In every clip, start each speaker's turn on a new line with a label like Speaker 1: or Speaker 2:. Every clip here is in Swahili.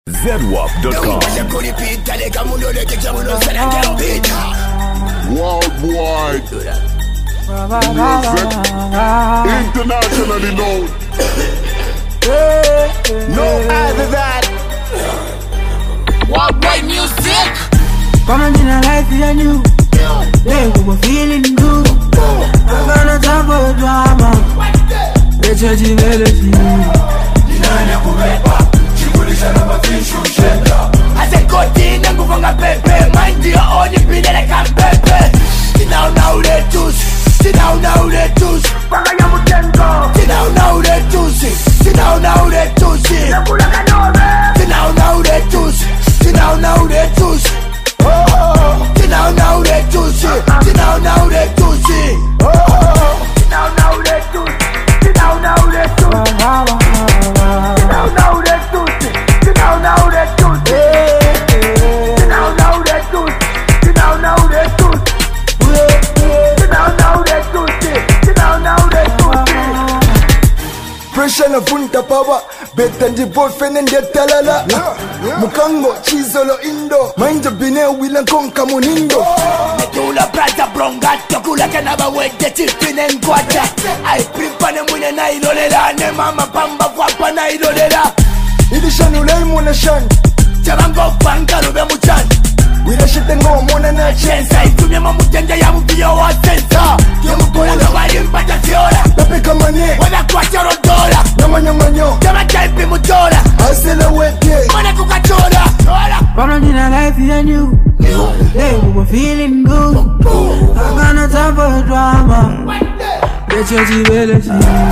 Speaker 1: ZWAP.com.
Speaker 2: Worldwide music, internationally known. No other than worldwide music.
Speaker 3: Coming in a life in you, they were feeling good. I'm gonna talk about drama. They judge you
Speaker 4: I said go in and go from a pepe. Mind your own, you be like a pepe. Sit down now, they choose. Sit down now, they choose. Sit down now, they choose. Sit down now, they choose. Sit down now, they choose. Sit down now, they choose. Sit down now, they choose. Sit down now, they choose. Sit down now, they choose. Sit down now, they choose. Sit down now, they choose. Sit down now, they choose. Sit down now, they choose. Sit down now, they choose. Sit down now, they choose. Sit down now, they choose.
Speaker 5: Pressure na funta power, better the boat fenen get talala. Mukango, chisolo indo, mind the bine will and conca munindo.
Speaker 4: Metula prata brongato, kula kanaba wete chipin and quata. I prepare them with a nailolera, ne mama pamba guapa nailolera.
Speaker 5: Idishan ulay muna shan,
Speaker 4: Chabango panga rube muchan.
Speaker 5: wila shitengo muna na chance.
Speaker 4: Sensa, itumia mamutenda ya mubio wa sensa. Yemu kula ngawari mpata fiora.
Speaker 5: Pepe kamane,
Speaker 4: Wana kwa choro dola.
Speaker 5: namanyo,
Speaker 4: Jama jaipi mutola.
Speaker 5: asela wete.
Speaker 4: Wana kukachora.
Speaker 3: Coming in a life in you, they were feeling good. I'm gonna talk about drama. They judge you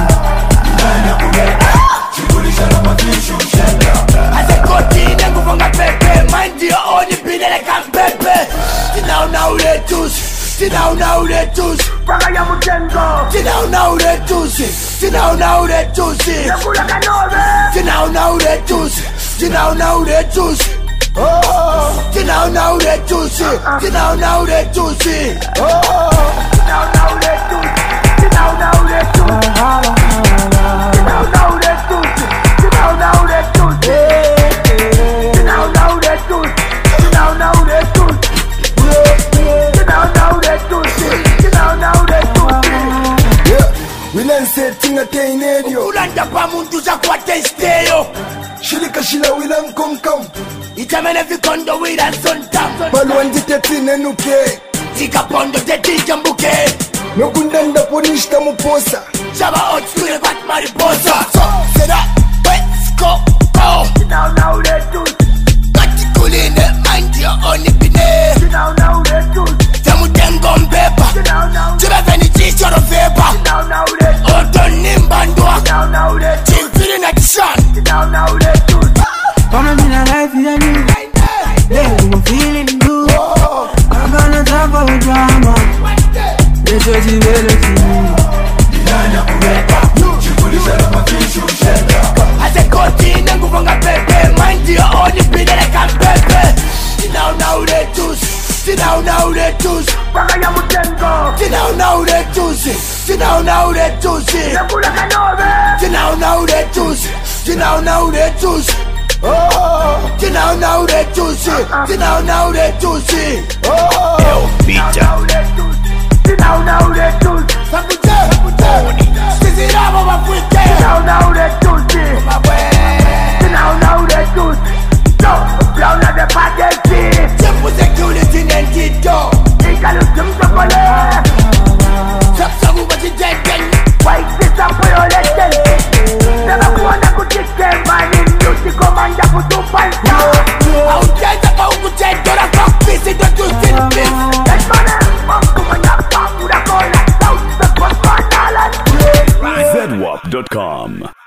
Speaker 4: I said go in and go from a pepe. Mind your own, you be like a pepe. Sit down now, they choose. Sit down now, they choose. Sit down now, they choose. Sit down now, they choose. Sit down now, they choose. Sit down now, they choose. Sit down now, they choose. Sit down now, they choose. Sit down now, they choose. Sit down now, they choose. Sit down now, they choose. Sit down now, they choose. Sit down now, they choose. Sit down now, they choose. Sit down now, they choose. Sit down now, they choose.
Speaker 5: Yeah, wila nsetinga teinedio.
Speaker 4: Ulanda pa muntu za kwa testeo.
Speaker 5: Shilika shila wila nkomkam.
Speaker 4: Itamene vikondo wila nsontam.
Speaker 5: Balwandi tetine nuke.
Speaker 4: Tika pondo teti jambuke.
Speaker 5: Nokundanda ponishta muposa.
Speaker 4: Chaba otskule bat mariposa. So, sera, let's go, go. Sit down now, they choose. Kati kuline, mind your own ipine. Sit down now, they choose. Jamu tengo mbepa. Sit down now. Chiba veni chicho no fepa. Sit down now, they choose. Oto nimbandwa. Sit down now, they choose. Chimpiri na kishan. Sit down now, they choose.
Speaker 3: Coming in a life in you, they were feeling good. I'm gonna talk about drama. They judge you
Speaker 4: I said go in and go from a pepe. Mind your own, you be like a pepe. Sit down now, they choose. Sit down now, they choose. Sit down now, they choose. Sit down now, they choose. Sit down now, they choose. Sit down now, they choose. Sit down now, they choose. Sit down now, they choose. Sit down now, they choose. Sit down now, they choose. Sit down now, they choose. No, blow na the pagetti. Simple security and tito. Ika look them to pole. Sapsamu bati jegen. Why this up for your legend? Never kuona kuchiken mani mnuti komanda kutupalta. Aujeza pa ukuchedora fuck this it don't you sin this. Let's go now, mom kumanya pa kura kola. South the one.
Speaker 1: ZWAP.com.